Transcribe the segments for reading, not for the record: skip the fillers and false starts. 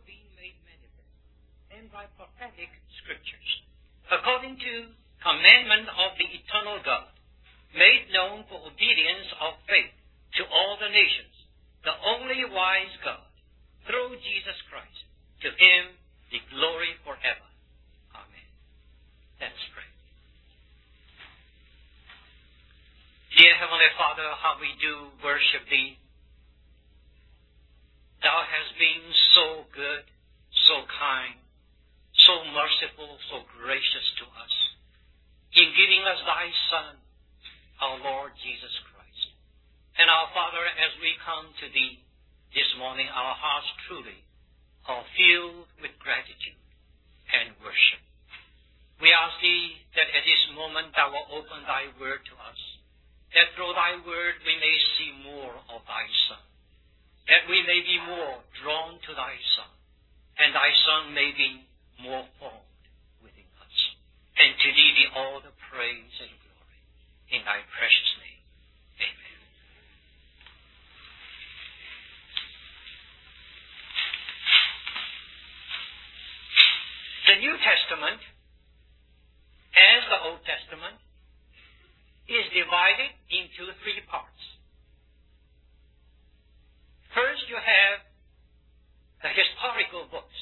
being made manifest, and by prophetic scriptures, according to commandment of the eternal God, made known for obedience of faith to all the nations, the only wise God, through Jesus Christ. To him the glory forever. Amen. Let us pray. Dear Heavenly Father, how we do worship Thee. Thou hast been so good, so kind, so merciful, so gracious to us, in giving us Thy Son, our Lord Jesus Christ. And our Father, as we come to Thee this morning, our hearts truly are filled with gratitude and worship. We ask Thee that at this moment Thou will open Thy word to us, that through Thy word we may see more of Thy Son, that we may be more drawn to Thy Son, and Thy Son may be more formed within us. And to Thee be all the praise and glory. In Thy precious name. Amen. The New Testament, as the Old Testament, is divided into three parts. First, you have the historical books.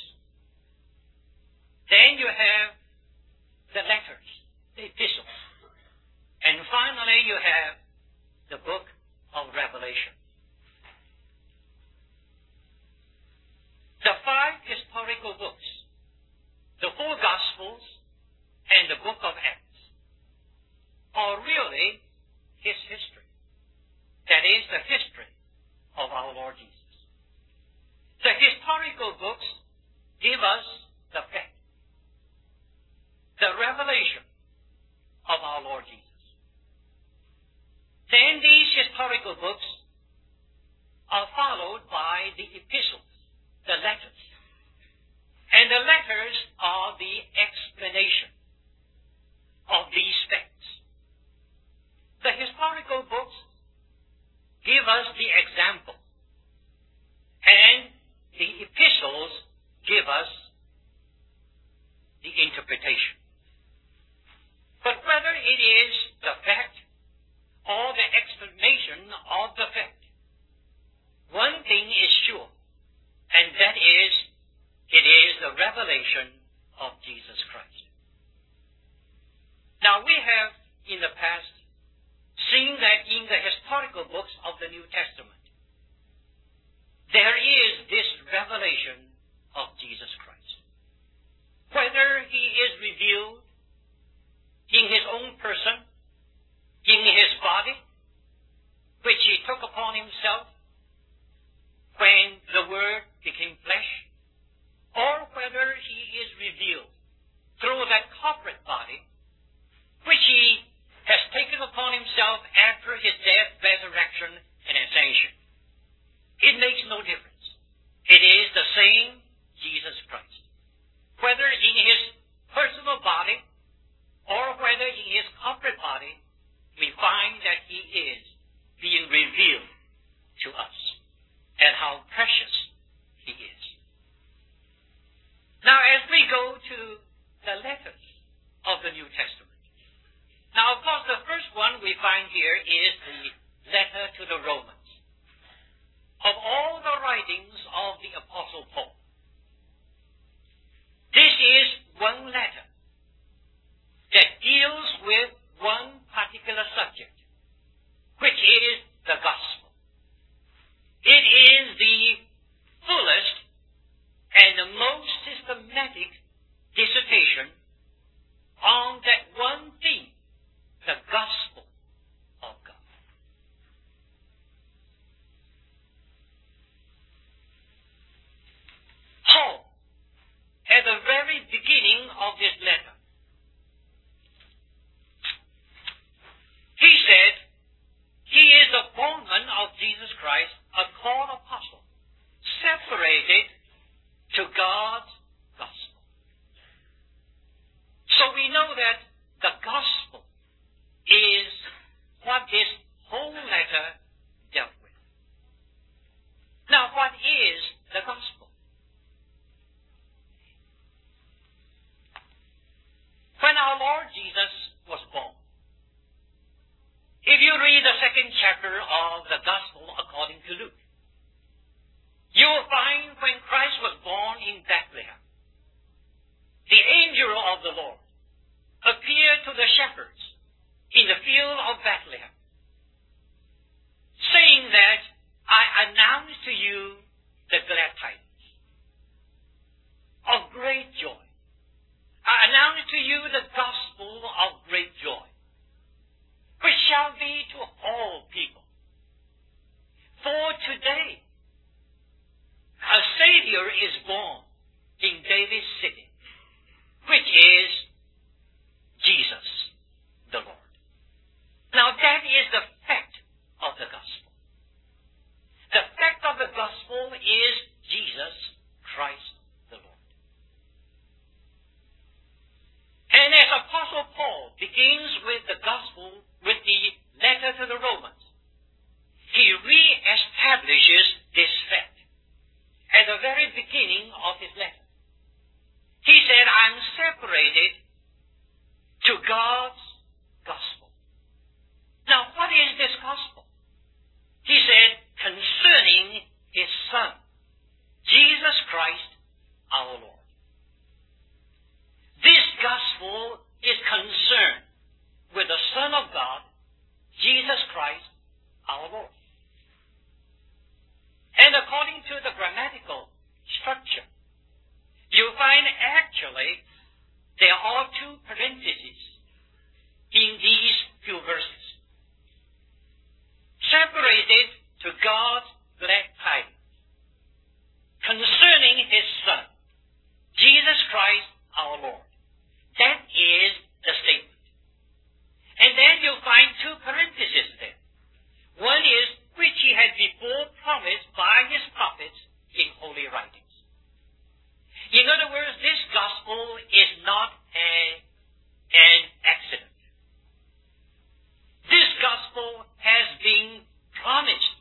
Then you have the letters, the epistles. And finally, you have the book of Revelation. The five historical books, the four Gospels, and the book of Acts, are really his history. That is the history of our Lord Jesus. The historical books give us the fact, the revelation of our Lord Jesus. Then these historical books are followed by the epistles, the letters. And the letters are the explanation of these facts. The historical books give us the example, and the epistles give us the interpretation. But whether it is the fact or the explanation of the fact, one thing is sure, and that is, it is the revelation of Jesus Christ. Now, we have in the past seen that in the historical books of the New Testament, there is this revelation of Jesus Christ. Whether he is revealed in his own person, in his body, which he took upon himself when the Word became flesh, or whether he is revealed through that corporate body, which he has taken upon himself after his death, resurrection, and ascension. It makes no difference. It is the same Jesus Christ. Whether in his personal body or whether in his corporate body, we find that he is being revealed to us and how precious he is. Now, as we go to the letters of the New Testament, now, of course, the first one we find here is the letter to the Romans. Of all the writings of the Apostle Paul, this is one letter that deals with one particular subject, which is the gospel. It is the fullest and the most systematic dissertation on that one theme, the gospel of God. Paul, at the very beginning of this letter, he said, he is the bondman of Jesus Christ, a called apostle, separated to God's gospel. So we know that the gospel is what this whole letter dealt with. Now, what is the gospel? chapter of the Gospel according to Luke. You will find when Christ was born in Bethlehem, the angel of the Lord appeared to the shepherds in the field of Bethlehem, saying that I announce to you the glad tidings of great joy. I announce to you the gospel of great joy, which shall be to all people. For today, a Savior is born in David's city, which is Jesus the Lord. Now that is the fact of the gospel. The fact of the gospel is Jesus Christ the Lord. And as Apostle Paul begins with the gospel, with the letter to the Romans, he re-establishes this fact at the very beginning of his letter. He said, I'm separated to God's gospel. Now, what is this gospel? He said, concerning his Son, Jesus Christ our Lord. This gospel is concerned with the Son of God, Jesus Christ our Lord. And according to the grammatical structure, you find actually there are two parentheses in these few verses. Separated to God's glad tidings concerning his Son, Jesus Christ our Lord. That is the statement. And then you'll find two parentheses there. One is which he had before promised by his prophets in holy writings. In other words, this gospel is not an accident. This gospel has been promised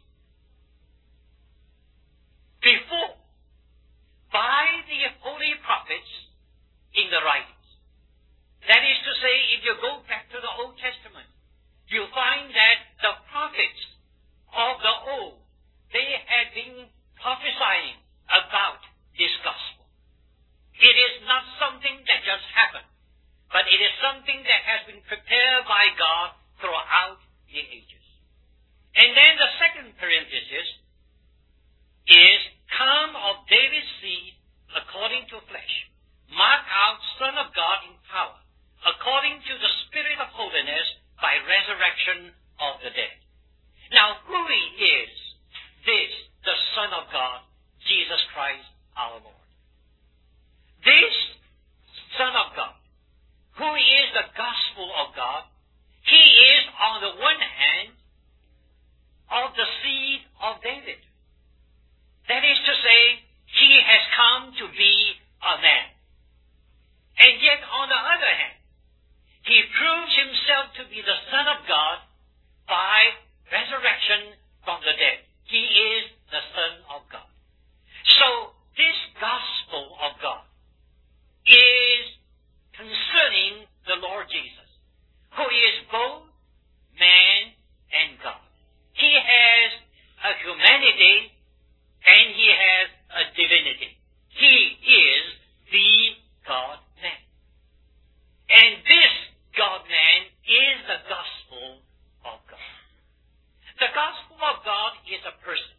before by the holy prophets in the writings. That is to say, if you go back to the Old Testament, you find that the prophets of the old, they had been prophesying about this gospel. It is not something that just happened, but it is something that has been prepared by God throughout the ages. And then the second parenthesis is, come of David's seed according to flesh, mark out Son of God in power, according to the Spirit of holiness by resurrection of the dead. Now, who is this, the Son of God, Jesus Christ our Lord? This Son of God, who is the gospel of God, he is, on the one hand, of the seed of David. That is to say, he has come to be a man. And yet, on the other hand, he proves himself to be the Son of God by resurrection from the dead. He is the Son of God. So, this gospel of God is concerning the Lord Jesus, who is both man and God. He has a humanity and he has a divinity. He is the God-man. And this God-man is the gospel of God. The gospel of God is a person.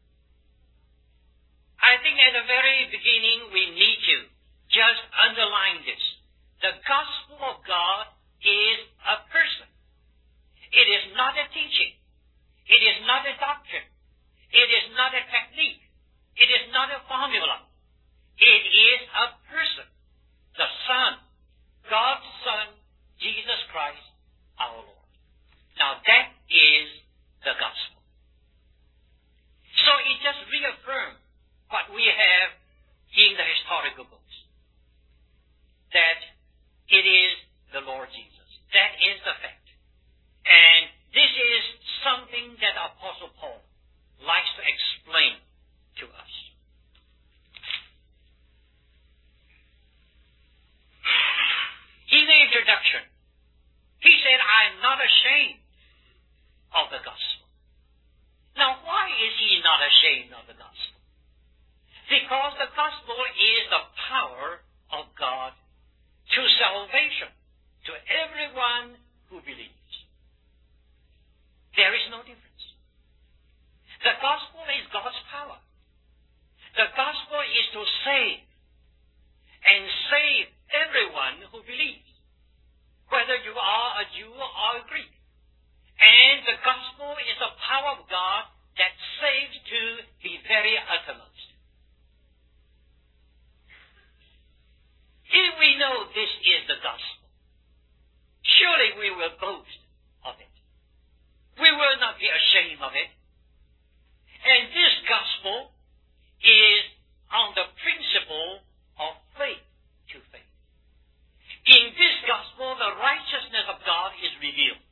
I think at the very beginning we need to just underline this. The gospel of God is a person. It is not a teaching. It is not a doctrine. It is not a technique. It is not a formula. It is a person. The Son, God's Son, Jesus Christ, our Lord. Now that is the gospel. So it just reaffirms what we have in the historical books, that it is the Lord Jesus. That is the fact. And this is something that Apostle Paul likes to explain to us. In the introduction, he said, I am not ashamed of the gospel. Because the gospel is the power of God to salvation to everyone who believes. There is no difference. The gospel is God's power. The gospel is to save, and save everyone who believes, whether you are a Jew or a Greek. And the gospel is the power of God that saves to the very uttermost. If we know this is the gospel, surely we will boast of it. We will not be ashamed of it. And this gospel is on the principle of faith to faith. In this gospel, the righteousness of God is revealed.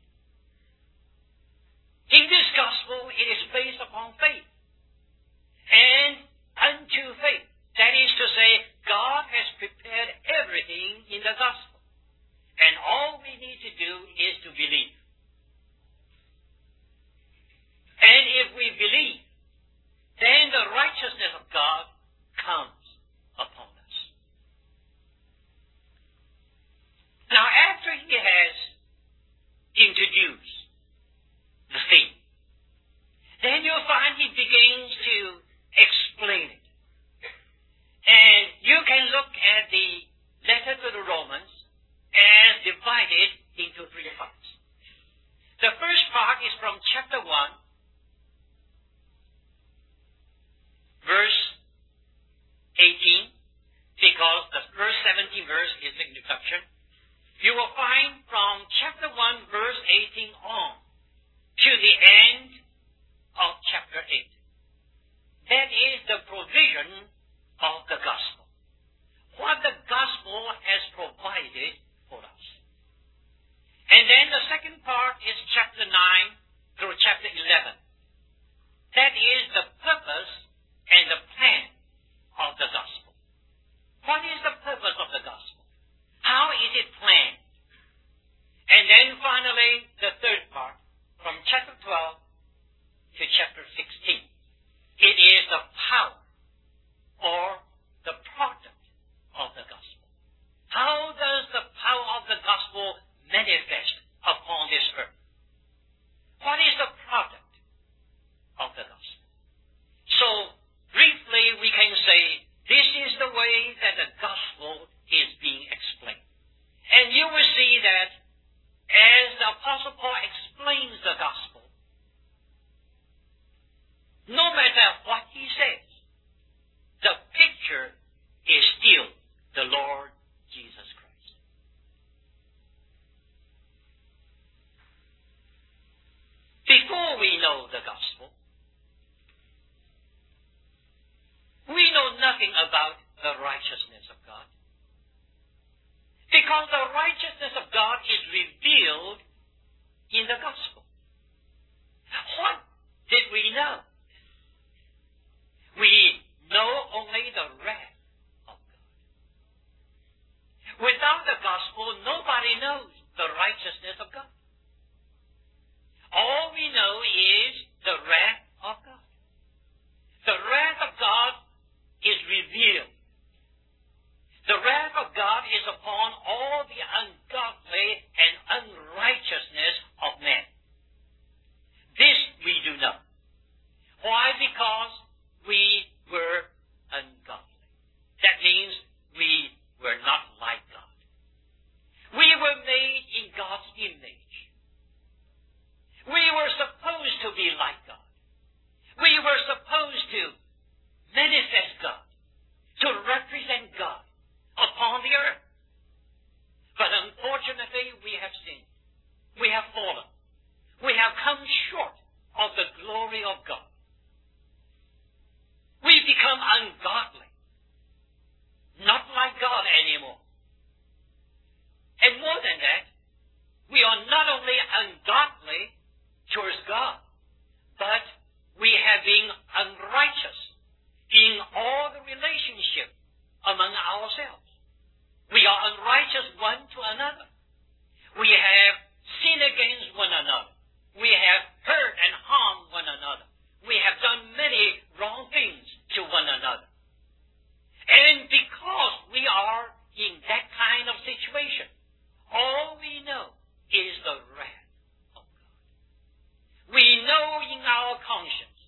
In this gospel, it is based upon faith. And unto faith. That is to say, God has prepared everything in the gospel. And all we need to do is to believe. And if we believe, then the righteousness of God comes upon us. Now, after he has introduced the theme, then you'll find he begins to explain it. And you can look at the letter to the Romans as divided into three parts. The first part is from chapter 1, verse 18, because the verse 17 verse is the introduction. You will find from chapter 1, verse 18 on to the end of chapter 8. That is the provision of the gospel. What the gospel has provided for us. And then the second part is chapter 9 through chapter 11. That is the purpose and the plan of the gospel. What is the purpose of the gospel? How is it planned? And then finally, the third part, from chapter 12 to chapter 16. It is the power or the product of the gospel. How does the power of the gospel manifest upon this earth? What is the product of the gospel? So, briefly, we can say this is the way that the gospel is being explained. And you will see that as the Apostle Paul explains the gospel, no matter what he says, the picture is still the Lord Jesus Christ. Before we know the gospel, we know nothing about the righteousness of God. Because the righteousness of God is revealed in the gospel. What did we know? We know only the wrath of God. Without the gospel, nobody knows the righteousness of God. All we know is the wrath of God. The wrath of God is revealed. The wrath of God is upon all the ungodly and unrighteousness of men. This we do know. Why? Because we were ungodly. That means we were not like God. We were made in God's image. We were supposed to be like God. We were supposed to manifest God, to represent God upon the earth. But unfortunately, we have sinned. We have fallen. We have come short of the glory of God. We become ungodly, not like God anymore. And more than that, we are not only ungodly towards God, but we have been unrighteous in all the relationship among ourselves. We are unrighteous one to another. We have sinned against one another. We have hurt and harmed one another. We have done many wrong things to one another. we are in that kind of situation, all we know is the wrath of God. We know in our conscience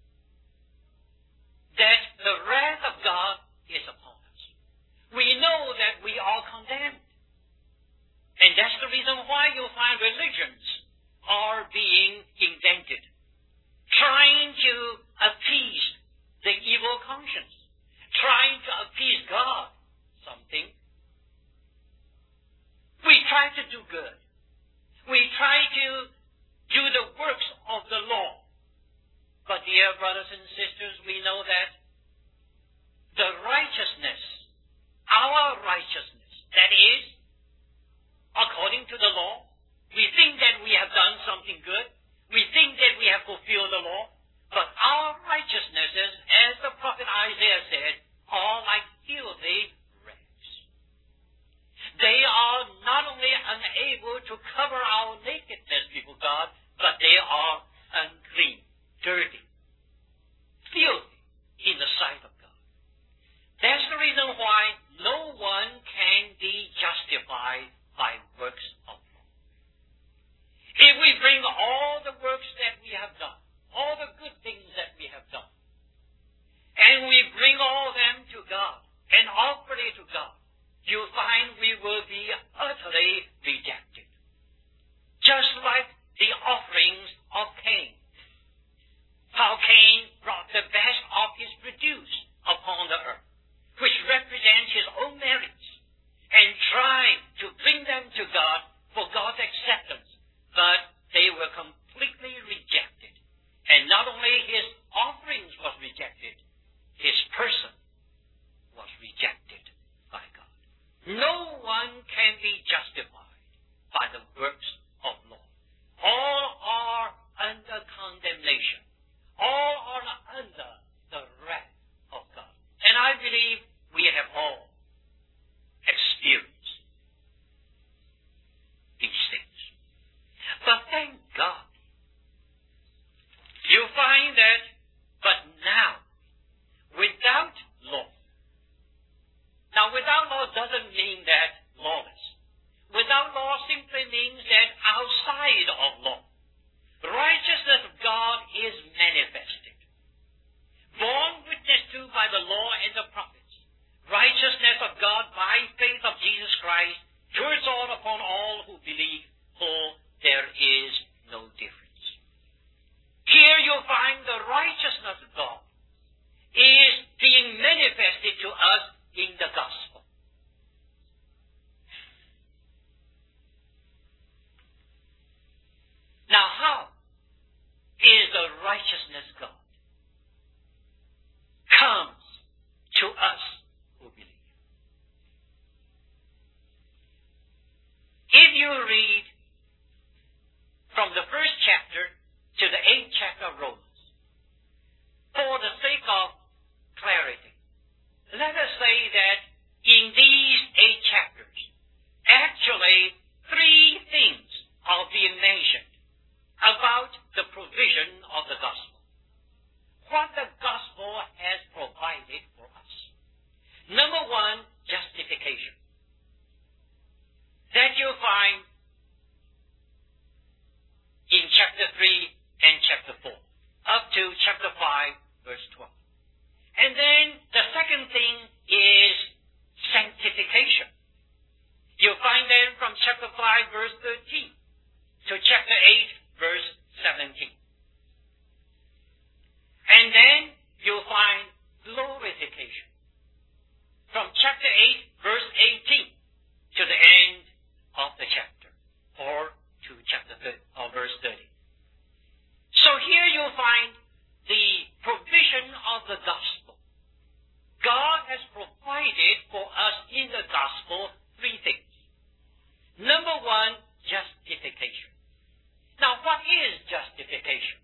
that the wrath of God is upon us. We know that we are condemned. And that's the reason why you find religions are being invented, trying to appease the evil conscience, trying to appease God something. We try to do good. We try to do the works of the law. But dear brothers and sisters, we know that the righteousness, our righteousness, that is, according to the law, we think that we have done something good. We think that we have fulfilled the law. But our righteousnesses, as the prophet Isaiah said, are like filthy rags. They are not only unable to cover our nakedness, people of God, but they are unclean, dirty, filthy in the sight of God. That's the reason why no one can be justified by works of law. If we bring all the works that we have done, all the good things that we have done, and we bring all them to God and offer it to God, you find we will be utterly rejected. Just like the offerings of Cain. How Cain brought the best of his produce upon the earth, which represents his own merits, and tried to bring them to God for God's acceptance, but they were completely rejected. And not only his offerings was rejected, his person was rejected by God. No one can be justified by the works of law. All are under condemnation. All are under the wrath of God. And I believe we have all experienced these things. But thank God, you find that, but now, without law. Now, without law doesn't mean that lawless. Without law simply means that outside of law, righteousness of God is manifested. Borne witness to by the law and the prophets, righteousness of God by faith of Jesus Christ towards all upon all who believe, for there is no difference. Here you'll find the righteousness of God is being manifested to us in the gospel. Now, how is the righteousness of God comes to us who believe? If you read from the first chapter to the 8th chapter of Romans, for the sake of clarity, let us say that in these 8 chapters, actually 3 things are being mentioned about the provision of the gospel. What the gospel has provided for us. Number 1, justification. That you find in chapter 3 and chapter 4, up to chapter 5, verse 12. And then the second thing is sanctification. You'll find that from chapter 5, verse 13, to chapter 8, verse 17. And then you'll find glorification. From chapter 8, verse 18, to the end of the chapter, or to chapter 30, or verse 30. So here you'll find the provision of the gospel. God has provided for us in the gospel 3 things. Number 1, justification. Now, what is justification?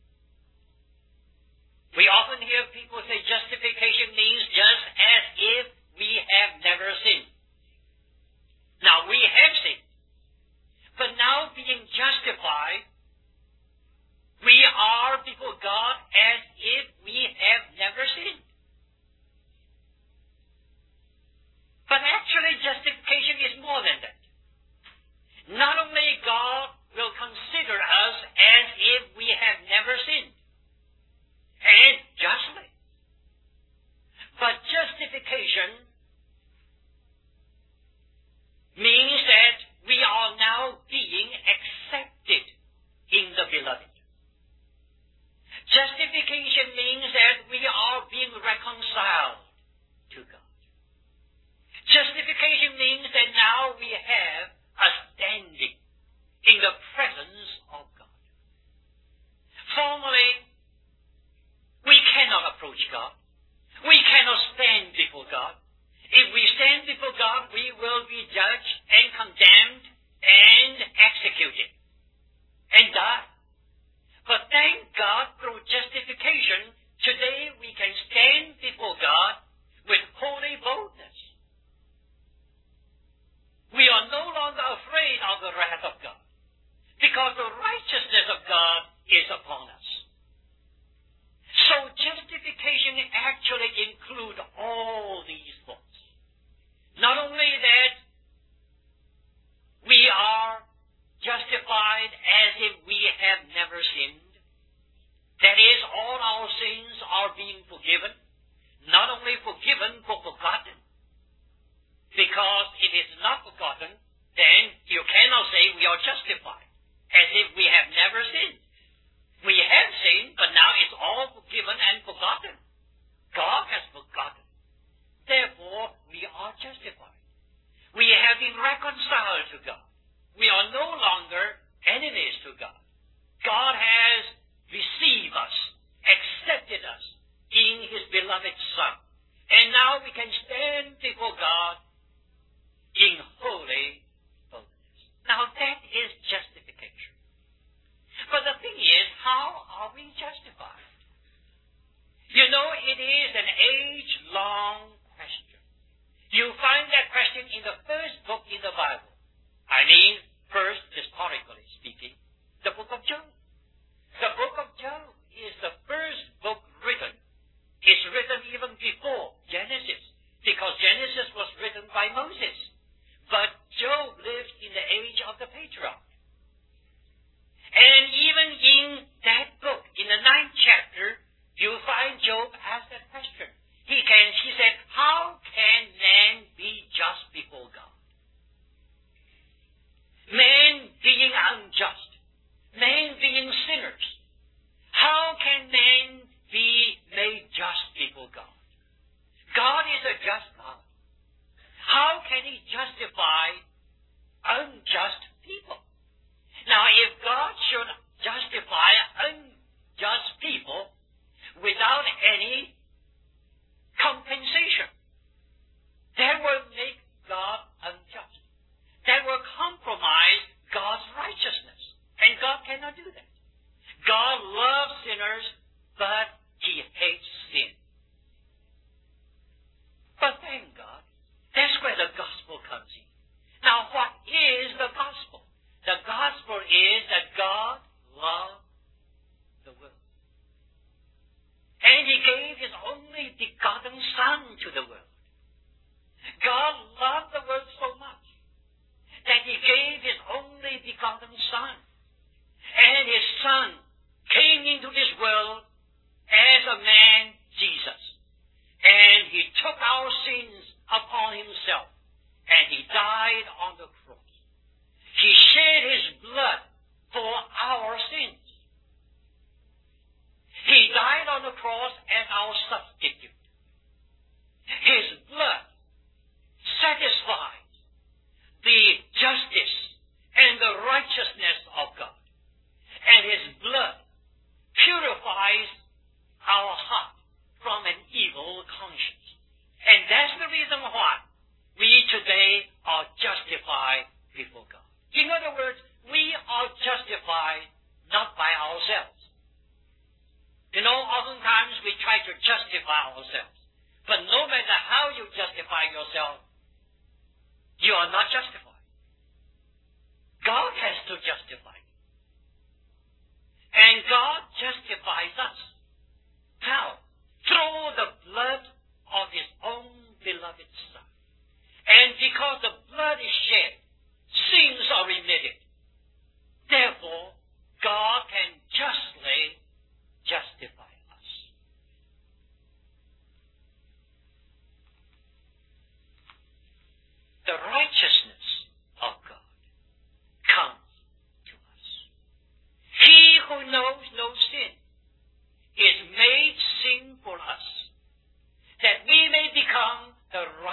We often hear people say justification means just as if we have never sinned. Now, we have sinned. But now being justified, we are before God as if we have never sinned. justification means that we are now being accepted in the beloved. Justification means that we are being reconciled to God. Justification means that now we have a standing in the presence of God. Formerly, we cannot approach God. We cannot stand before God. If we stand before God, we will be judged and condemned and executed and die. But thank God, through justification, today we can stand before God with holy boldness. We are no longer afraid of the wrath of God, because the righteousness of God is upon us. So justification actually includes all these thoughts. Not only that we are justified as if we have never sinned, that is, all our sins are being forgiven, not only forgiven but forgotten. Because if it's not forgotten, then you cannot say we are justified, as if we have never sinned. We have sinned, but now it's all forgiven and forgotten. God has forgotten. Therefore, we are justified. We have been reconciled to God. We are no longer enemies to God. God has received us, accepted us in His beloved Son. And now we can stand before God in holy boldness. Now that is justification. But the thing is, how are we justified? You know, it is an age-long question. You find that question in the first book in the Bible. I mean, first, historically speaking, the book of Job. The book of Job is the first book written. It's written even before Genesis, because Genesis was written by Moses. But Job lived in the age of the patriarch. And even in that book, in the 9th chapter, you find Job ask that question. He said, how can man be just before God? Man being unjust, man being sinners, how can man be made just before God? God is a just God. How can He justify unjust people? Now, if God should justify unjust people without any compensation, that will make God unjust. That will compromise God's righteousness. And God cannot do that. God loves sinners, but He hates sin. But thank God, that's where the gospel comes in. Now, what is the gospel? The gospel is that God loved the world. And He gave His only begotten Son to the world. God loved the world so much that He gave His only begotten Son. And His Son came into this world as a man, Jesus. And He took our sins upon Himself. And He died on the cross. He shed His blood for our sins. He died on the cross as our substitute. His blood satisfies the justice and the righteousness of God. And His blood purifies our heart from an evil conscience. And that's the reason why we today are justified before God. In other words, we are justified not by ourselves. You know, oftentimes we try to justify ourselves. But no matter how you justify yourself, you are not justified. God has to justify you. And God justifies us. How? Through the blood of His own beloved Son. And because the blood is shed, sins are remitted. Therefore, God can justly justify us.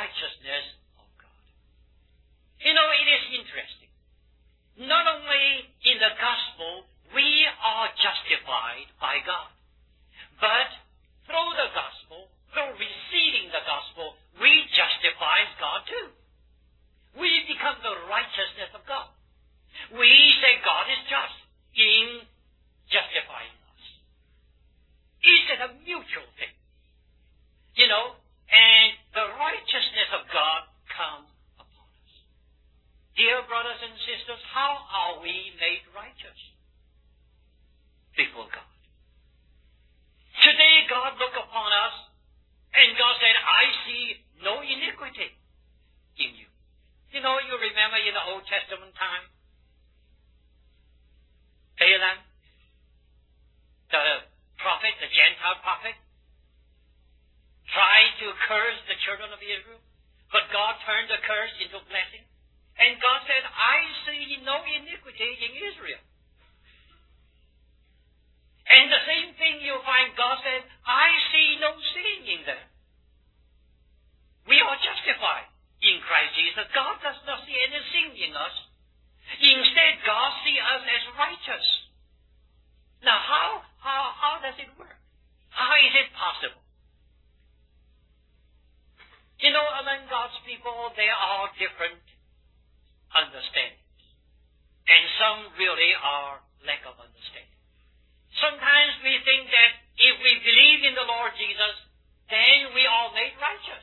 righteousness of God. You know, it is interesting. Not only in the gospel we are justified by God, but through the gospel, through receiving the gospel, we justify God too. We become the righteousness of God. We say God is just in justifying us. It's a mutual thing. You know, and the righteousness of God comes upon us. Dear brothers and sisters, how are we made righteous before God? Today God looked upon us and God said, I see no iniquity in you. You know, you remember in the Old Testament time, Balaam, the prophet, the Gentile prophet, tried to curse the children of Israel, but God turned the curse into blessing. And God said, I see no iniquity in Israel. And the same thing you find God said, I see no sin in them. We are justified in Christ Jesus. God does not see any sin in us. Instead, God sees us as righteous. Now, how does it work? How is it possible? You know, among God's people, there are different understandings. And some really are lack of understanding. Sometimes we think that if we believe in the Lord Jesus, then we are made righteous.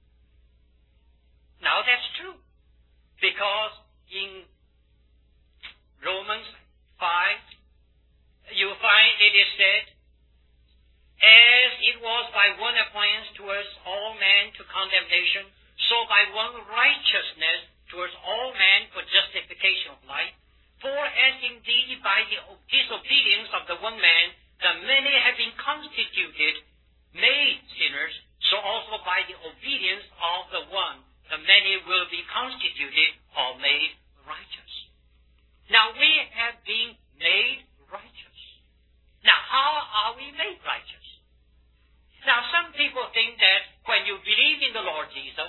Now that's true. Because in Romans 5, you find it is said, as it was by one appointment towards all men to condemnation, so by one righteousness towards all men for justification of life. For as indeed by the disobedience of the one man, the many have been constituted, made sinners, so also by the obedience of the one, the many will be constituted or made righteous. Now we have been made righteous. Now how are we made righteous? Now some people think that when you believe in the Lord Jesus,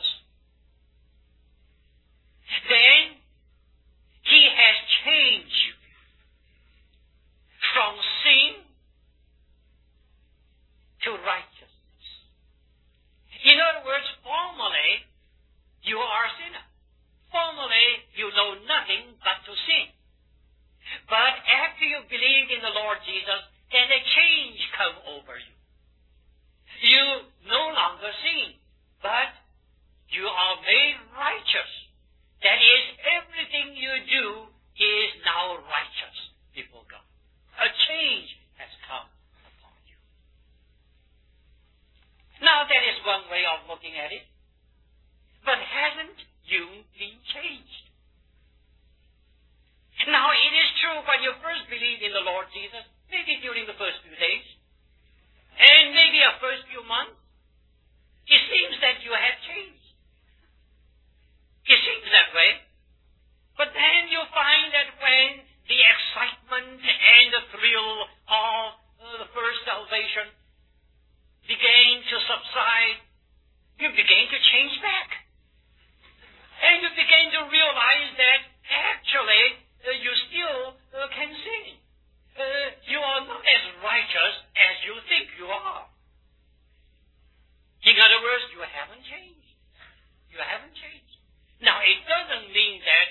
then He has changed you from sin to righteousness. In other words, formerly you are a sinner. Formerly you know nothing but to sin. But after you believe in the Lord Jesus, then a change comes over you. You no longer sin, but you are made righteous. That is, everything you do is now righteous before God. A change has come upon you. Now that is one way of looking at it. But hasn't you been changed? Now it is true when you first believe in the Lord Jesus, maybe during the first few days, and maybe the first few months, it seems that you have changed. It seems that way. But then you find that when the excitement and the thrill of the first salvation began to subside, you begin to change back. And you begin to realize that actually you still can sin. You are not as righteous as you think you are. In other words, you haven't changed. You haven't changed. Now, it doesn't mean that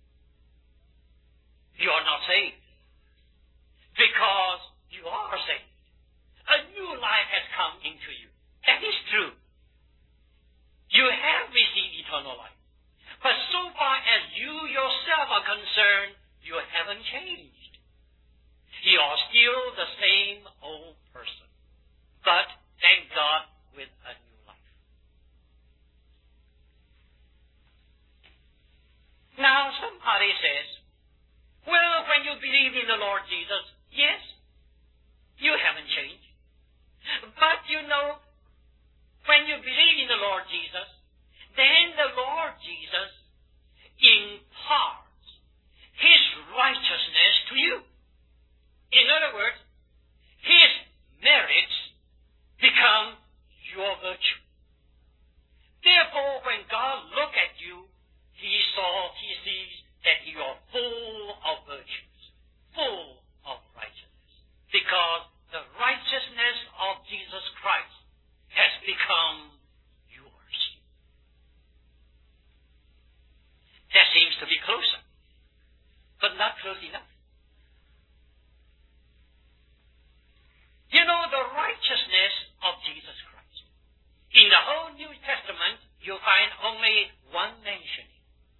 you are not saved, because you are saved. A new life has come into you. That is true. You have received eternal life. But so far as you yourself are concerned, you haven't changed. You are still the same old person. But, thank God, with a new life. Now, somebody says, well, when you believe in the Lord Jesus, yes, you haven't changed. But you know, when you believe in the Lord Jesus, then the Lord Jesus imparts His righteousness to you. In other words, His merits become your virtue. Therefore, when God look at you, he sees that you are full of virtues, full of righteousness. Because the righteousness of Jesus Christ has become yours. That seems to be closer, but not close enough. You know, the righteousness of Jesus Christ. In the whole New Testament, you find only one mentioning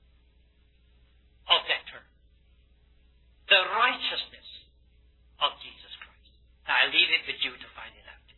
of that term. The righteousness of Jesus Christ. Now, I leave it with you to find it out.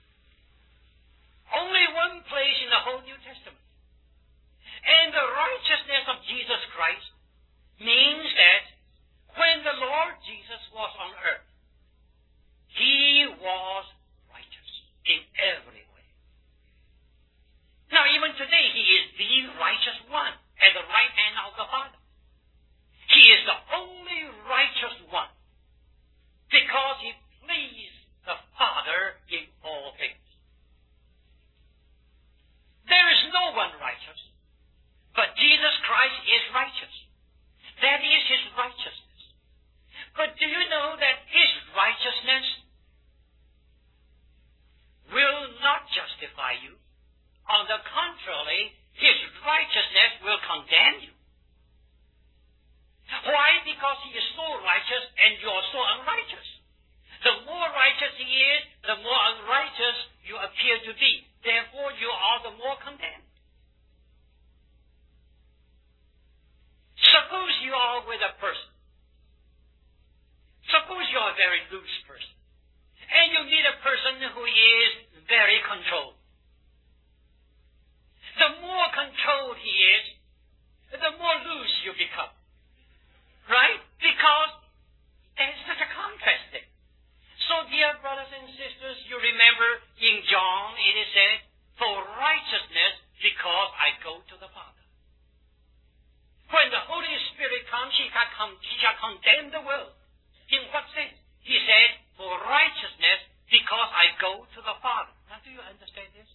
Only one place in the whole New Testament. And the righteousness of Jesus Christ means that when the Lord Jesus was on earth, he was righteous in every way. Now, even today, he is the righteous one at the right hand of the Father. He is the only righteous one because he pleased the Father in all things. There is no one righteous, but Jesus Christ is righteous. That is his righteousness. But do you know that his righteousness will not justify you? On the contrary, his righteousness will condemn you. Why? Because he is so righteous and you are so unrighteous. The more righteous he is, the more unrighteous you appear to be. Therefore, you are the more condemned. Suppose you are with a person. Suppose you are a very loose person. And you meet a person who is very controlled. The more controlled he is, the more loose you become. Right? Because there's such a contrast there. So, dear brothers and sisters, you remember in John it is said, for righteousness, because I go to the Father. When the Holy Spirit comes, he shall condemn the world. In what sense? He said, for righteousness, because I go to the Father. Now, do you understand this?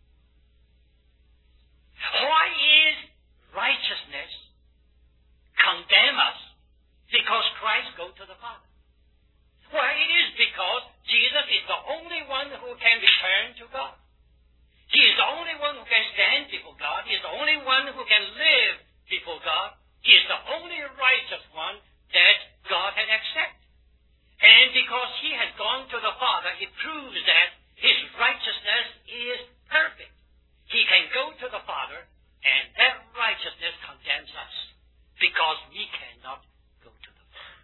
Why is righteousness condemn us? Because Christ go to the Father. Well, it is because Jesus is the only one who can return to God. He is the only one who can stand before God. He is the only one who can live before God. He is the only righteous one that God had accepted. And because he has gone to the Father, it proves that his righteousness is perfect. He can go to the Father, and that righteousness condemns us, because we cannot go to the Father.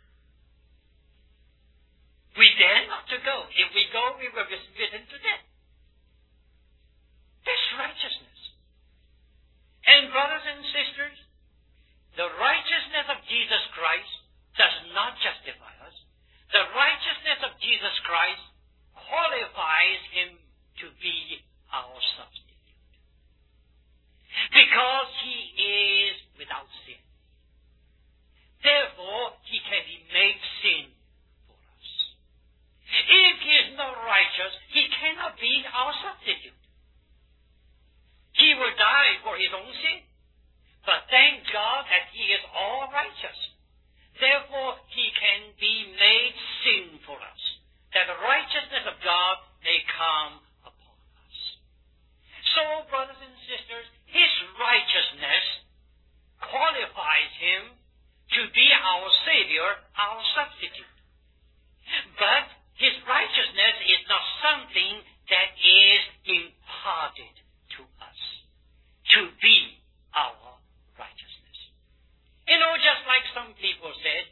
We dare not to go. If we go, we will be smitten to death. That's righteousness. And brothers and sisters, the righteousness of Jesus Christ does not justify us. The righteousness of Jesus Christ qualifies him to be our substitute. Because he is without sin. Therefore, he can be made sin for us. If he is not righteous, he cannot be our substitute. He will die for his own sin. But thank God that he is all righteous. Therefore, he can be made sin for us, that the righteousness of God may come upon us. So, brothers and sisters, his righteousness qualifies him to be our Savior, our substitute. But his righteousness is not something that is imparted to us to be our righteousness. You know, just like some people said,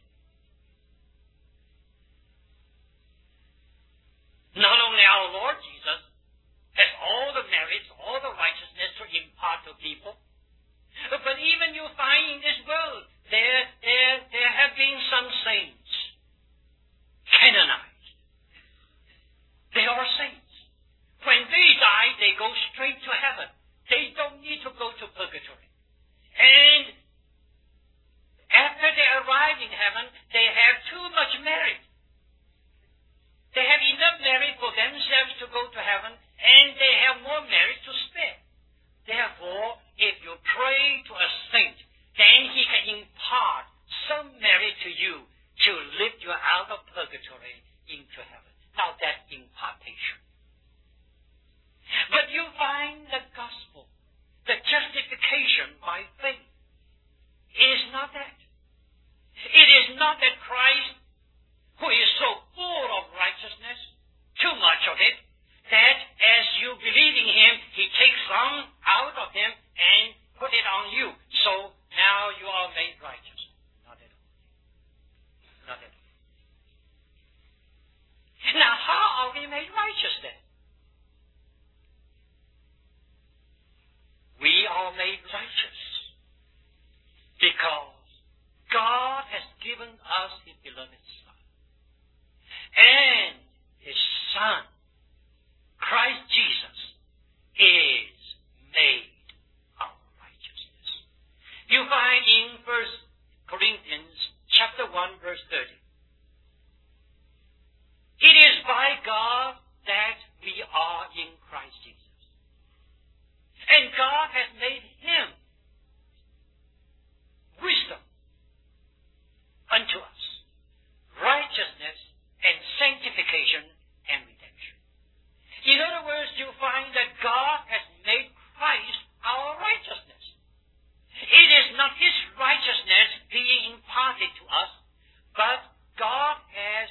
not only our Lord Jesus has all the merits, all the righteousness to impart to people, but even you find in this world, there have been some saints canonized. They are saints. When they die, they go straight to heaven. They don't need to go to purgatory. And after they arrive in heaven, they have too much merit. They have enough merit for themselves to go to heaven, and they have more merit to spare. Therefore, if you pray to a saint, then he can impart some merit to you to lift you out of purgatory into heaven. Now that's impartation. But you find the gospel, the justification by faith, is not that. It is not that Christ, who is so full of righteousness, too much of it, that as you believe in him, he takes some out of him and put it on you. So now you are made righteous. Not at all. Not at all. Now how are we made righteous then? We are made righteous because God has given us his beloved Son. And his Son, Christ Jesus, is made our righteousness. You find in 1 Corinthians chapter 1, verse 30. It is by God that we are in Christ Jesus. And God has made him wisdom unto us, righteousness and sanctification and redemption. In other words, you find that God has made Christ our righteousness. It is not his righteousness being imparted to us, but God has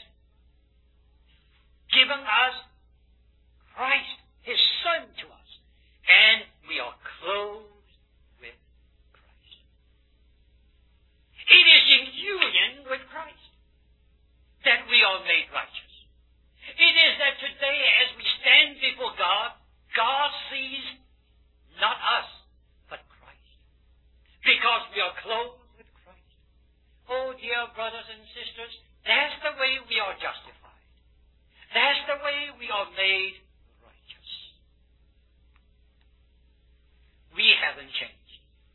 given us Christ, his Son, to us, and we are clothed with Christ. It is in union with Christ that we are made righteous. It is that today as we stand before God, God sees not us, but Christ. Because we are clothed with Christ. Oh, dear brothers and sisters, that's the way we are justified. That's the way we are made righteous. We haven't changed.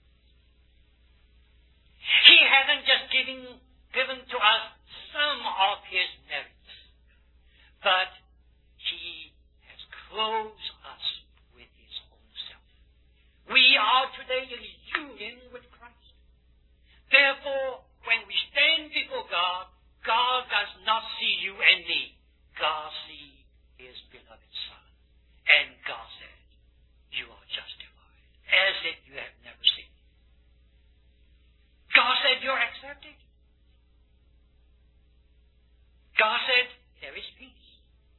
He hasn't just given to us some of his merits, but he has clothed us with his own self. We are today in union with Christ. Therefore, when we stand before God, God does not see you and me. God sees his beloved Son. And God said, you are justified, as if you have never seen. God said, you're accepted. God said, there is peace.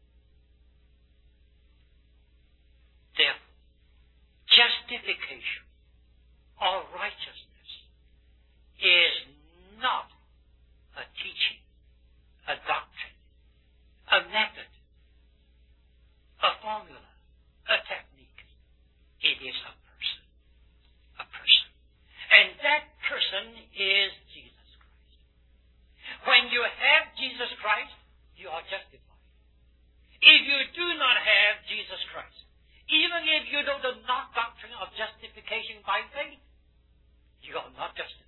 Therefore, justification or righteousness is not a teaching, a doctrine, a method, a formula, a technique. It is a person. A person. And that person is Jesus Christ. When you have Jesus Christ, you are justified. If you do not have Jesus Christ, even if you know the doctrine of justification by faith, you are not justified.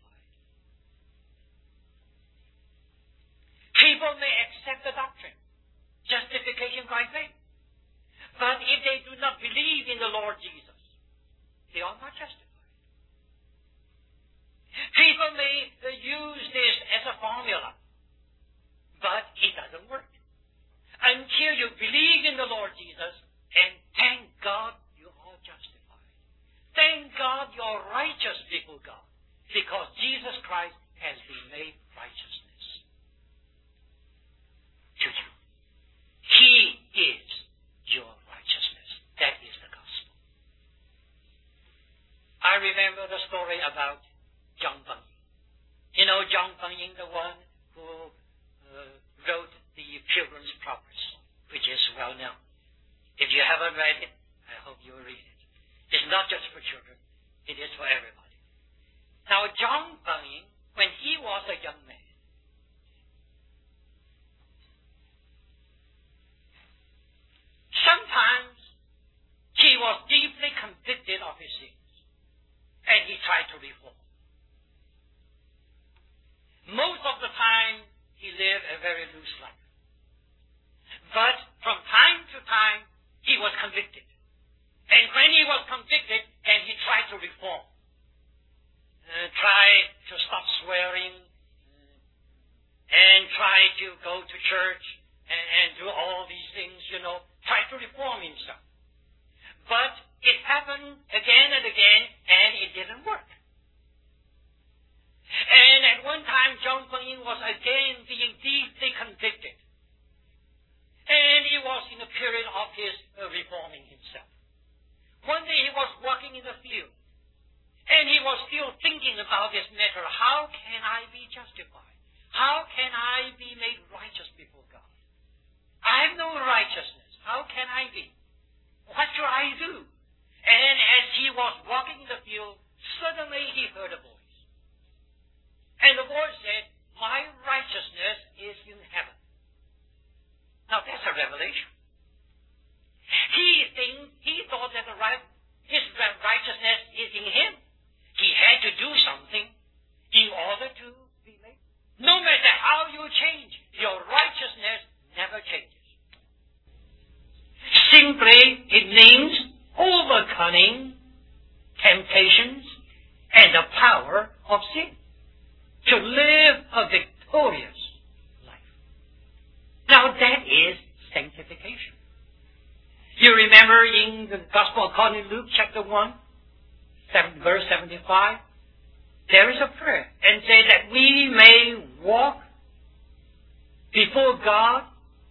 People may accept the doctrine, justification by faith. But if they do not believe in the Lord Jesus, they are not justified. People may use this as a formula, but it doesn't work. Until you believe in the Lord Jesus, and thank God you are justified. Thank God you are righteous before God, because Jesus Christ has been made righteousness to you. He is your righteousness. That is the gospel. I remember the story about John Bunyan. You know John Bunyan, the one who wrote the Pilgrim's Progress, which is well known. If you haven't read it, I hope you will read it. It's not just for children. It is for everybody. Now, John Bunyan, when he was a young man, sometimes he was deeply convicted of his sins, and he tried to reform. Most of the time, he lived a very loose life. But from time to time, he was convicted. And when he was convicted, then he tried to reform. try to stop swearing, and try to go to church and do all these things, try to reform himself. But it happened again and again, and it didn't work. And at one time, John Bunyan was again being deeply convicted. And he was in a period of his reforming himself. One day he was walking in the field, and he was still thinking about this matter. How can I be justified? How can I be made righteous before God? I have no righteousness. How can I be? What shall I do? And as he was walking in the field, suddenly he heard a voice. And the voice said, "My righteousness is in heaven." Now that's a revelation. He thought that his righteousness is in him. He had to do something in order to be made. No matter how you change, your righteousness never changes. Simply, it means overcoming temptations and the power of sin, to live a victorious life. Now that is sanctification. You remember in the Gospel according to Luke chapter 1, verse 75, there is a prayer, and say that we may walk before God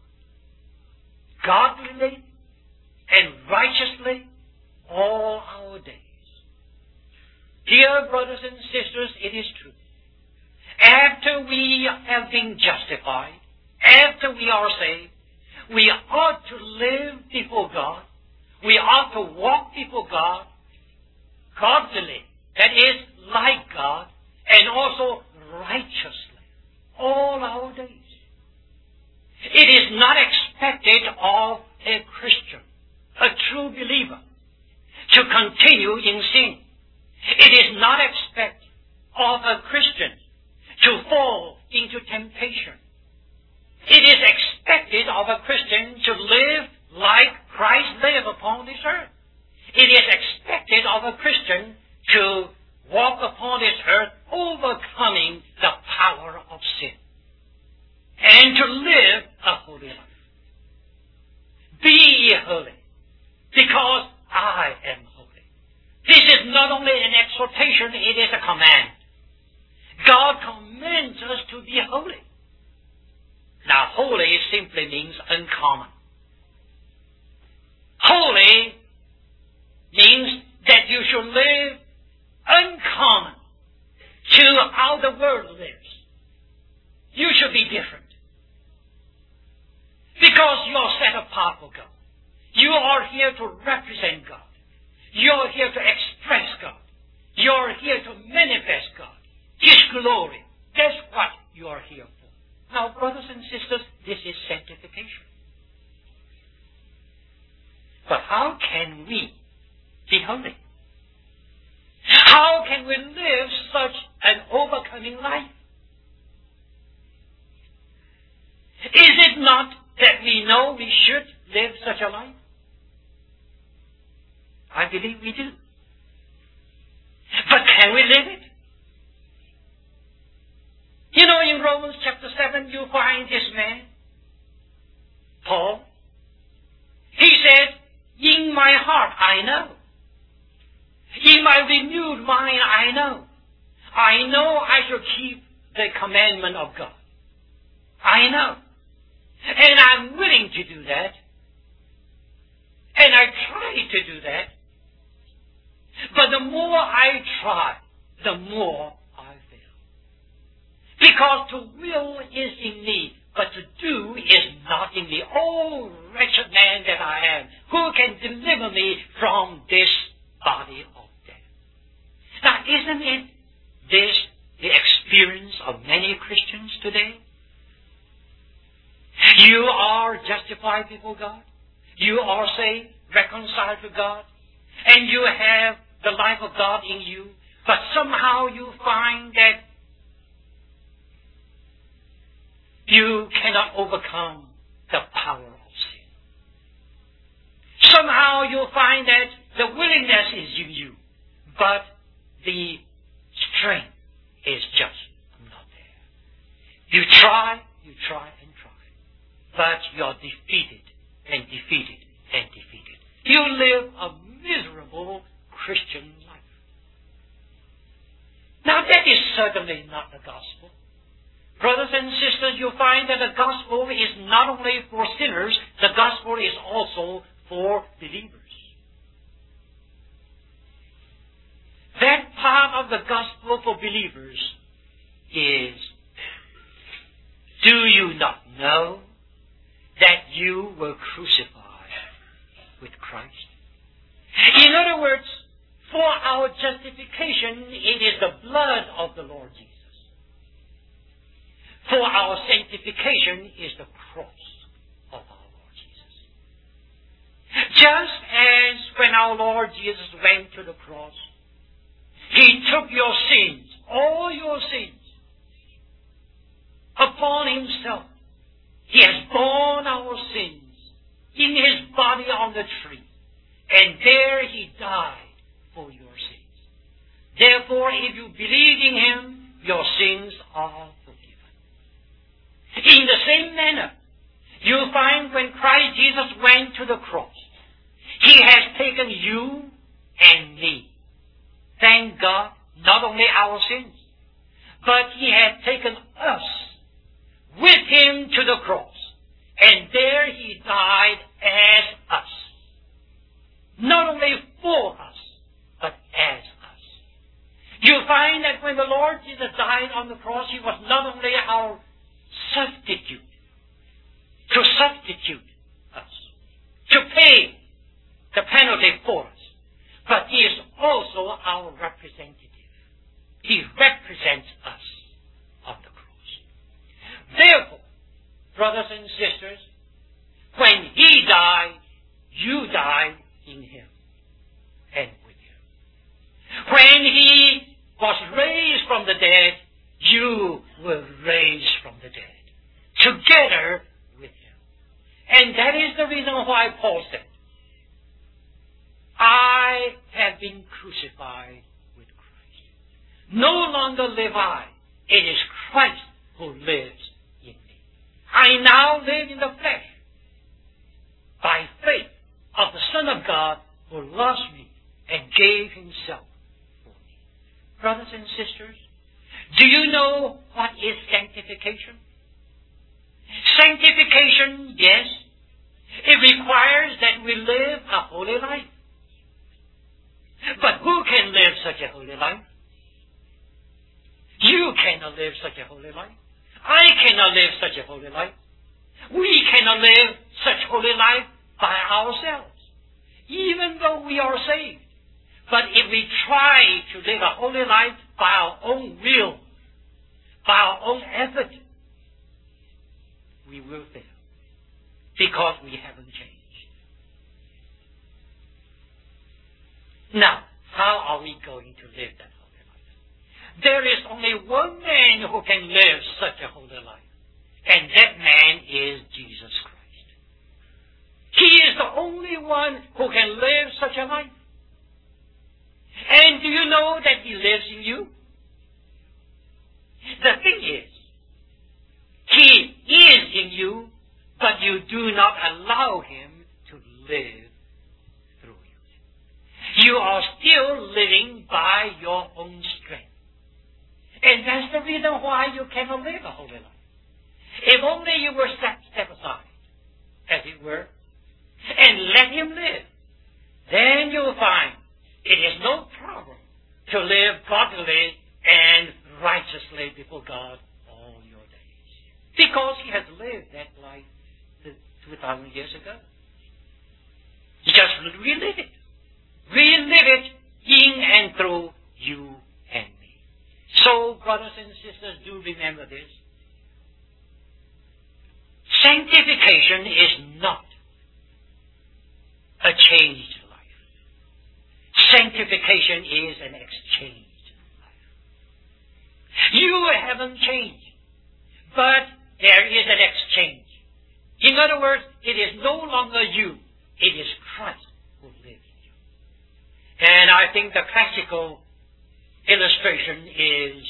godly and righteously all our days. Dear brothers and sisters, it is true. After we have been justified, after we are saved, we ought to live before God. We ought to walk before God godly, that is, like God, and also righteously, all our days. It is not expected of a Christian, a true believer, to continue in sin. It is not expected of a Christian to fall into temptation. It is expected of a Christian to live like Christ lived upon this earth. It is expected of a Christian to walk upon this earth overcoming the power of sin and to live a holy life. Be ye holy, because I am holy. This is not only an exhortation, it is a command. God commands us to be holy. Now, holy simply means uncommon. Holy means that you should live uncommon to how the world lives. You should be different. Because you are set apart for God. You are here to represent God. You are here to express God. You are here to manifest God, His glory. That's what you are here for. Now, brothers and sisters, this is sanctification. But how can we be holy? How can we live such an overcoming life? Is it not that we know we should live such a life? I believe we do. But can we live it? You know, in Romans chapter 7, you find this man, Paul. He said, in my heart I know. In my renewed mind I know. I know I shall keep the commandment of God. I know. And I'm willing to do that. And I try to do that. But the more I try, the more I fail. Because to will is in me, but to do is not in me. Oh, wretched man that I am, who can deliver me from this body of death? Now, isn't it this the experience of many Christians today? You are justified before God. You are saved, reconciled to God, and you have the life of God in you, but somehow you find that you cannot overcome the power of sin. Somehow you find that the willingness is in you, but the strength is just not there. You try and try, but you're defeated and defeated and defeated. You live a miserable Christian life. Now that is certainly not the gospel. Brothers and sisters, you find that the gospel is not only for sinners, the gospel is also for believers. That part of the gospel for believers is, do you not know that you were crucified with Christ? In other words, for our justification, it is the blood of the Lord Jesus. For our sanctification is the cross of our Lord Jesus. Just as when our Lord Jesus went to the cross, He took your sins, all your sins, upon Himself. He has borne our sins in His body on the tree, and there He died for your sins. Therefore, if you believe in Him, your sins are forgiven. In the same manner, you find when Christ Jesus went to the cross, He has taken you and me. Thank God, not only our sins, but He has taken us with Him to the cross. And there He died as us. Not only for us, but as us. You find that when the Lord Jesus died on the cross, He was not only our substitute, to substitute us, to pay the penalty for us, but He is also our representative. He represents us on the cross. Therefore, brothers and sisters, when He died, you died in Him and with Him. When He was raised from the dead, you were raised from the dead, together with Him. And that is the reason why Paul said, I have been crucified with Christ. No longer live I. It is Christ who lives in me. I now live in the flesh by faith of the Son of God who loves me and gave Himself for me. Brothers and sisters, do you know what is sanctification? Sanctification, yes, it requires that we live a holy life. But who can live such a holy life? You cannot live such a holy life. I cannot live such a holy life. We cannot live such holy life by ourselves, even though we are saved. But if we try to live a holy life by our own will, by our own effort, we will fail, because we haven't changed. Now, how are we going to live that holy life? There is only one man who can live such a holy life, and that man is Jesus Christ. He is the only one who can live such a life. And do you know that He lives in you? The thing is, He is in you, but you do not allow Him to live through you. You are still living by your own strength. And that's the reason why you cannot live a holy life. If only you were step aside, as it were, and let Him live, then you'll find it is no problem to live godly and righteously before God all your days. Because He has lived that life 2,000 years ago. You just relive it. Relive it in and through you and me. So, brothers and sisters, do remember this. Sanctification is not a changed life. Sanctification is an exchanged life. You haven't changed, but there is an exchange. In other words, it is no longer you, it is Christ who lives in you. And I think the classical illustration is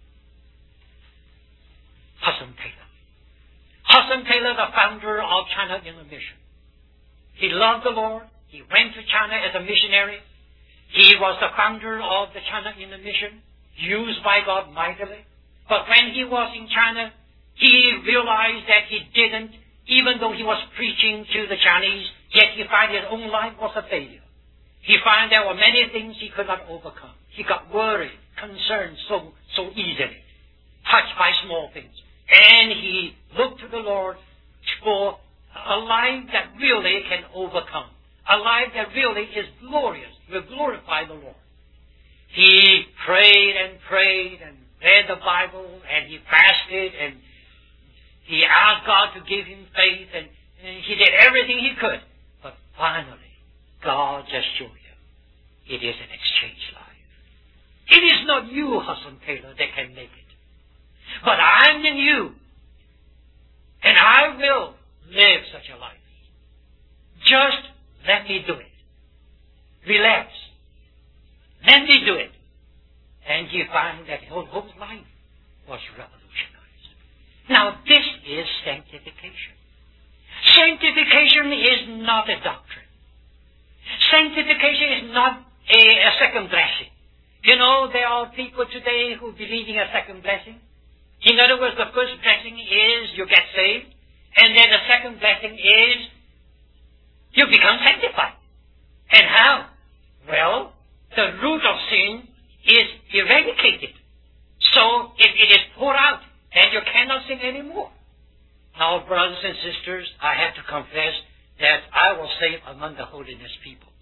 Hudson Taylor. Hudson Taylor, the founder of China Inland Mission. He loved the Lord. He went to China as a missionary. He was the founder of the China Inland Mission, used by God mightily. But when he was in China, he realized that he didn't, even though he was preaching to the Chinese, yet he found his own life was a failure. He found there were many things he could not overcome. He got worried, concerned so easily, touched by small things. And he looked to the Lord for a life that really can overcome, a life that really is glorious, will glorify the Lord. He prayed and read the Bible, and he fasted, and he asked God to give him faith, and he did everything he could. But finally, God just showed him it is an exchange life. It is not you, Hudson Taylor, that can make it. But I'm in you, and I will live such a life. Just let me do it. Relax. Let me do it. And he found that his whole life was revolutionized. Now this is sanctification. Sanctification is not a doctrine. Sanctification is not a second blessing. You know, there are people today who believe in a second blessing. In other words, the first blessing is you get saved, and then the second blessing is you become sanctified. And how? Well, the root of sin is eradicated. So if it is poured out, then you cannot sin anymore. Now, brothers and sisters, I have to confess that I was saved among the holiness people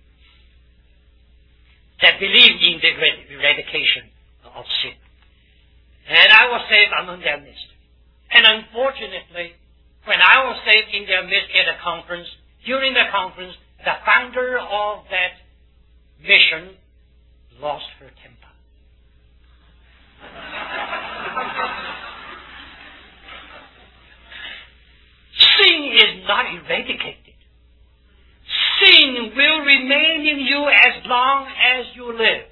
that believe in the eradication of sin. And I was saved among their midst. And unfortunately, when I was saved in their midst at a conference, during the conference, the founder of that mission lost her temper. Sin is not eradicated. Sin will remain in you as long as you live.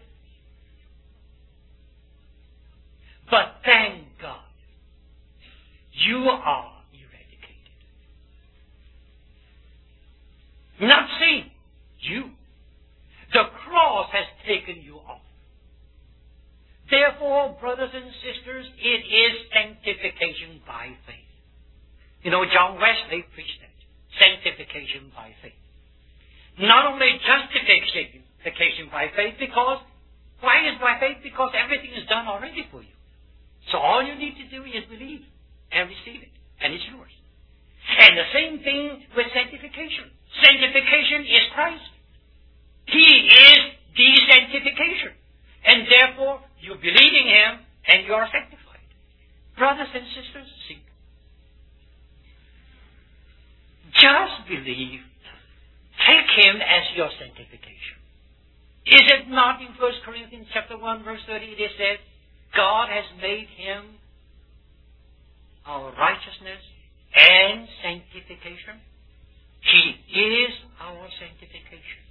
But thank God, you are eradicated. Not sin, you. The cross has taken you off. Therefore, brothers and sisters, it is sanctification by faith. You know, John Wesley preached that. Sanctification by faith. Not only justification by faith, because, why is by faith? Because everything is done already for you. So all you need to do is believe and receive it, and it's yours. And the same thing with sanctification. Sanctification is Christ. He is the sanctification. And therefore, you believe in Him, and you are sanctified. Brothers and sisters, see. Just believe. Take Him as your sanctification. Is it not in 1 Corinthians chapter 1, verse 30, it is said, God has made Him our righteousness and sanctification. He is our sanctification.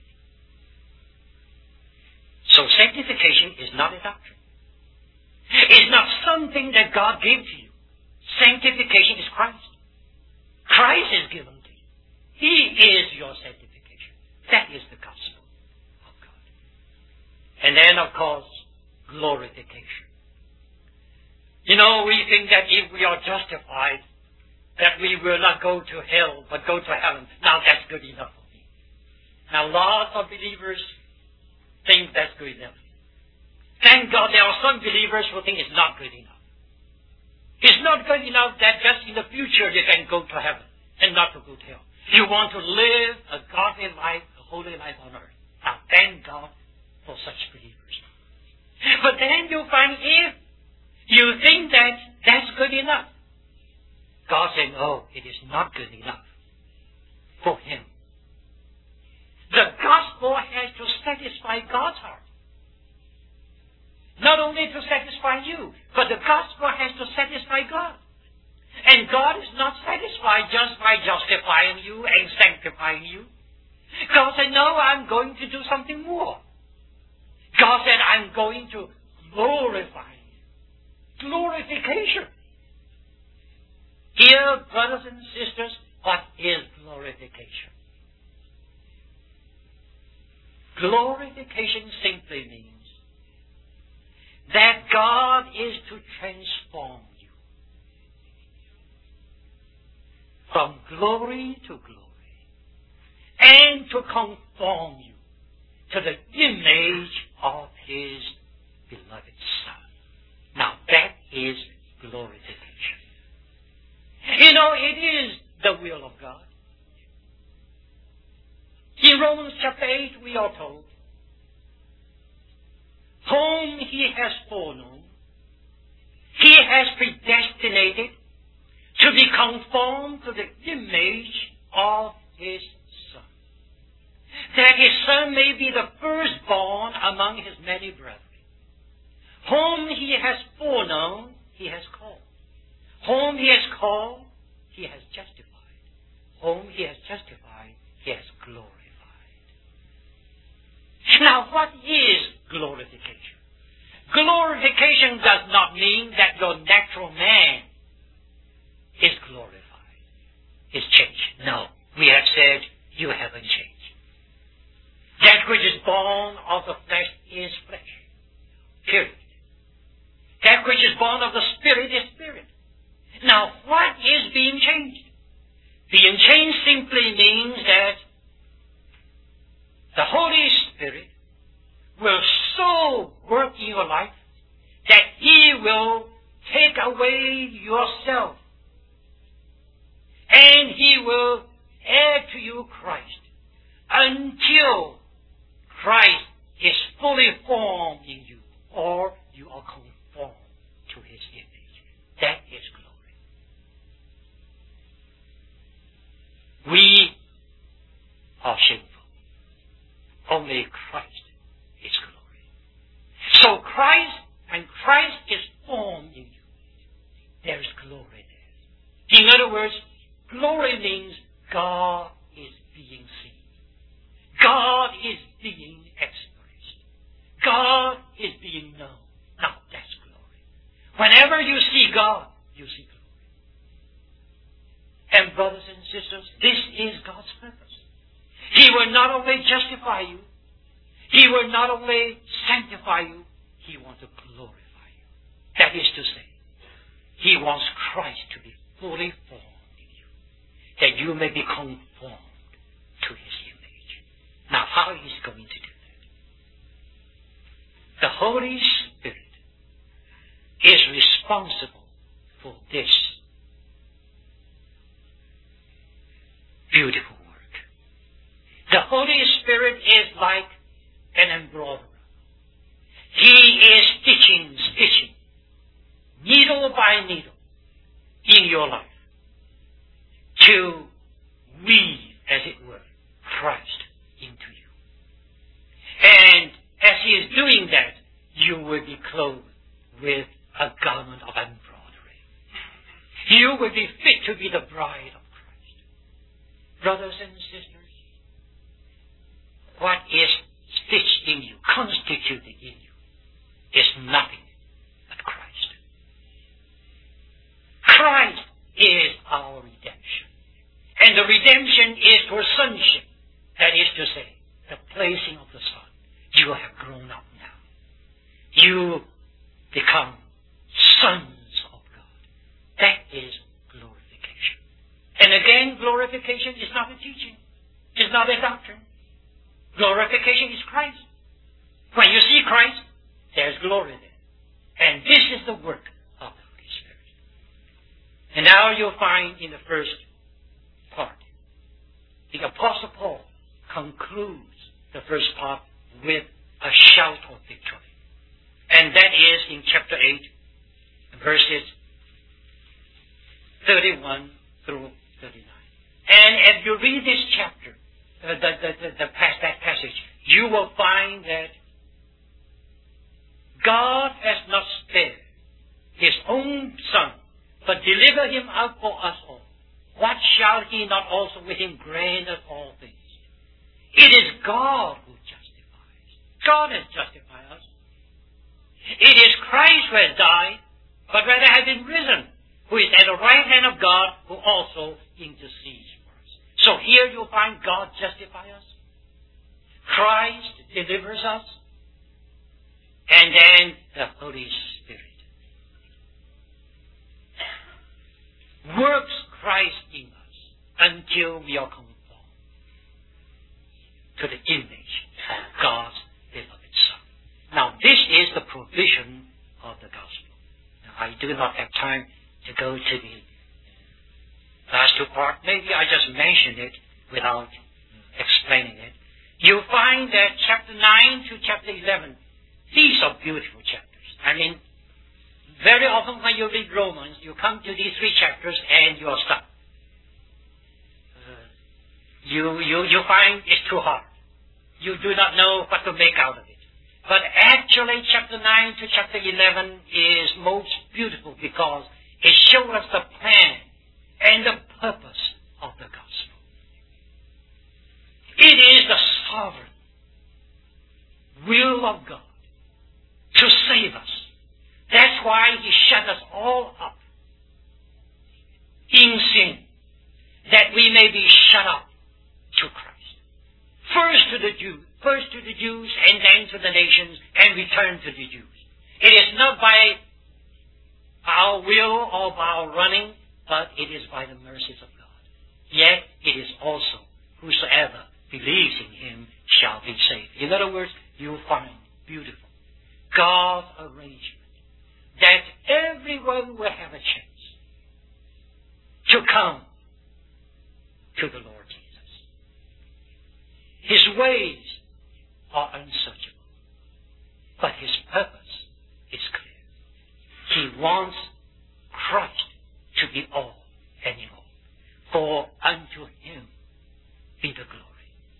So sanctification is not a doctrine. It's not something that God gave to you. Sanctification is Christ. Christ is given to you. He is your sanctification. That is the gospel of God. And then, of course, glorification. You know, we think that if we are justified, that we will not go to hell, but go to heaven. Now that's good enough for me. Now lots of believers think that's good enough. Thank God there are some believers who think it's not good enough. It's not good enough that just in the future you can go to heaven and not to go to hell. You want to live a godly life, a holy life on earth. Now thank God for such believers. But then you find if you think that that's good enough, God said, no, it is not good enough for him. The gospel has to satisfy God's heart. Not only to satisfy you, but the gospel has to satisfy God. And God is not satisfied just by justifying you and sanctifying you. God said, no, I'm going to do something more. God said, I'm going to glorifying you. Glorification. Here, brothers and sisters, what is glorification? Glorification simply means that God is to transform you from glory to glory and to conform you to the image of His beloved Son. Now that is glorification. You know, it is the will of God. In Romans chapter 8 we are told, whom He has foreknown, He has predestinated to be conformed to the image of His Son, that His Son may be the firstborn among His many brethren. Whom He has foreknown, He has called. Whom He has called, He has justified. Whom He has justified, He has glorified. Now, what is glorification? Glorification does not mean that your natural man is glorified, is changed. No, we have said you haven't changed. That which is born of the flesh is flesh. Period. That which is born of the Spirit is spirit. Now, what is being changed? Being changed simply means that the Holy Spirit will so work in your life that He will take away yourself and He will add to you Christ until Christ is fully formed in you, or you are conformed to His image. That is glory. We are shameful. Only Christ is glory. So when Christ is formed in you, there is glory there. In other words, glory means God is being seen. God is being expressed. God is being known. Now, that's glory. Whenever you see God, you see glory. And brothers and sisters, this is God's purpose. He will not only justify you, He will not only sanctify you, He wants to glorify you. That is to say, He wants Christ to be fully formed in you, that you may be conformed to His image. Now, how is He going to do that? The Holy Spirit is responsible for this beautiful work. The Holy Spirit is like an embroiderer. He is stitching, needle by needle, in your life to weave, as it were, Christ into you. And as He is doing that, you will be clothed with a garment of embroidery. You will be fit to be the bride of Christ. Brothers and sisters, what is stitched in you, constituted in you, is nothing but Christ. Christ is our redemption. And the redemption is for sonship. That is to say, the placing of the Son. You have grown up now. You become sons of God. That is glorification. And again, glorification is not a teaching. It's not a doctrine. Glorification is Christ. When you see Christ, there's glory there. And this is the work of the Holy Spirit. And now you'll find in the first part, the Apostle Paul concludes the first part with a shout of victory. And that is in chapter 8, verses 31 through 39. And as you read this chapter, that passage, you will find that God has not spared His own Son, but delivered Him up for us all. What shall He not also with Him grant us all things? It is God who justifies. God has justified us. It is Christ who has died, but rather has been risen, who is at the right hand of God, who also intercedes for us. So here you'll find God justify us, Christ delivers us, and then the Holy Spirit works Christ in us until we are conformed to the image of God's beloved Son. Now, this is the provision of the gospel. Now, I do not have time to go to the last two parts. Maybe I just mention it without explaining it. You find that chapter 9 to chapter 11, these are beautiful chapters. I mean, very often when you read Romans, you come to these three chapters and you are stuck. You find it's too hard. You do not know what to make out of it. But actually, chapter 9 to chapter 11 is most beautiful because it shows us the plan and the purpose of the gospel. It is the sovereign will of God to save us. That's why He shut us all up in sin, that we may be shut up to Christ. First to the Jews, and then to the nations, and return to the Jews. It is not by our will or by our running, but it is by the mercies of God. Yet it is also whosoever believes in Him shall be saved. In other words, you find beautiful God's arrangement that everyone will have a chance to come to the Lord Jesus. His ways are unsearchable, but His purpose is clear. He wants Christ to be all and in all, for unto Him be the glory.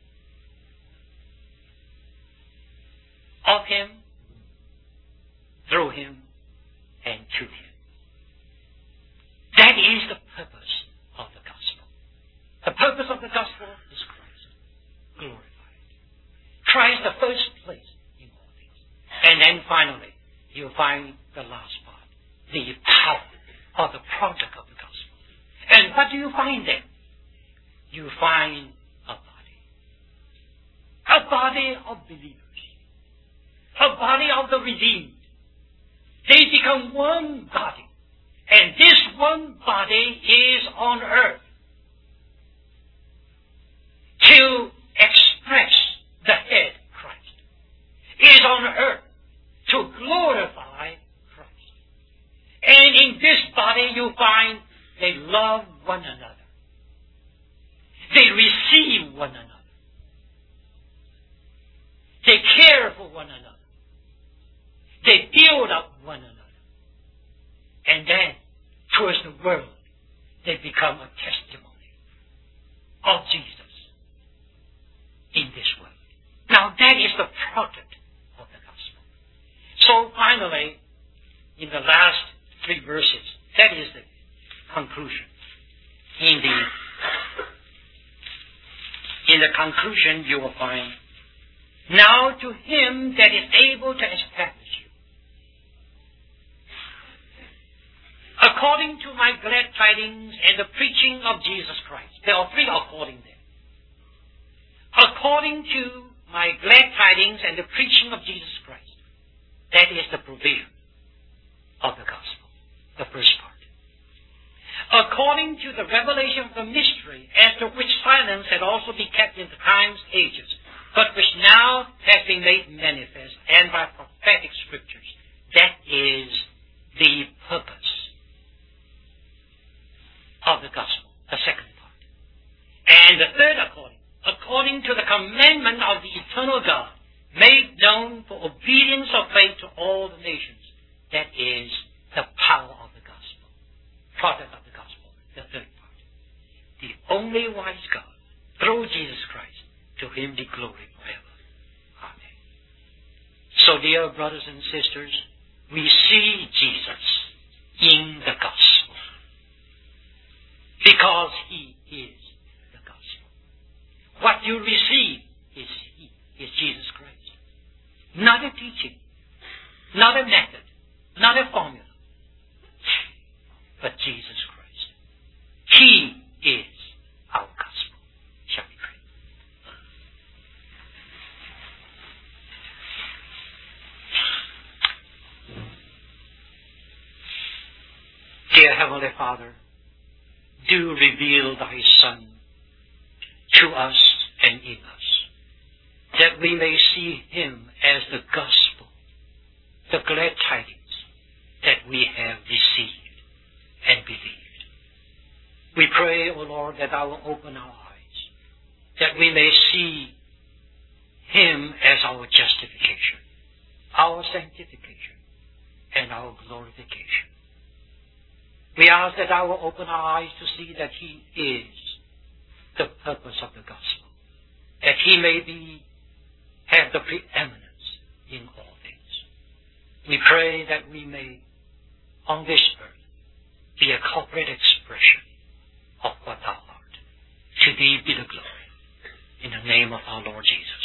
Of Him, through Him, and to Him. That is the purpose of the gospel. The purpose of the gospel is Christ glorified. Christ the first place in all things. And then finally, you find the last part, the power or the product of the gospel. And what do you find there? You find a body of believers, a body of the redeemed. They become one body. And this one body is on earth to express the head, Christ. Is on earth to glorify Christ. And in this body you find they love one another. They receive one another. They care for one another. They build up one another. And then, towards the world, they become a testimony of Jesus in this world. Now, that is the product of the gospel. So, finally, in the last 3 verses, that is the conclusion. In the conclusion, you will find, now to Him that is able to establish you, according to my glad tidings and the preaching of Jesus Christ. There are 3 according there. According to my glad tidings and the preaching of Jesus Christ. That is the provision of the gospel, the first part. According to the revelation of the mystery, as to which silence had also been kept in the times, ages, but which now has been made manifest, and by prophetic scriptures. That is the purpose of the gospel, the second part. And the third according to the commandment of the eternal God, made known for obedience of faith to all the nations. That is the power of the gospel, product of the gospel, the third part. The only wise God, through Jesus Christ, to Him be glory forever. Amen. So, dear brothers and sisters, we see Jesus in the gospel, because He is the gospel. What you receive is Jesus Christ. Not a teaching, not a method, not a formula, but Jesus Christ. He is our gospel. Shall we pray? Dear Heavenly Father, do reveal thy Son to us and in us, that we may see him as the gospel, the glad tidings that we have received and believed. We pray, O Lord, that thou will open our eyes, that we may see him as our justification, our sanctification, and our glorification. We ask that thou will open our eyes to see that he is the purpose of the gospel, that he may have the preeminence in all things. We pray that we may, on this earth, be a corporate expression of what thou art. To thee be the glory. In the name of our Lord Jesus.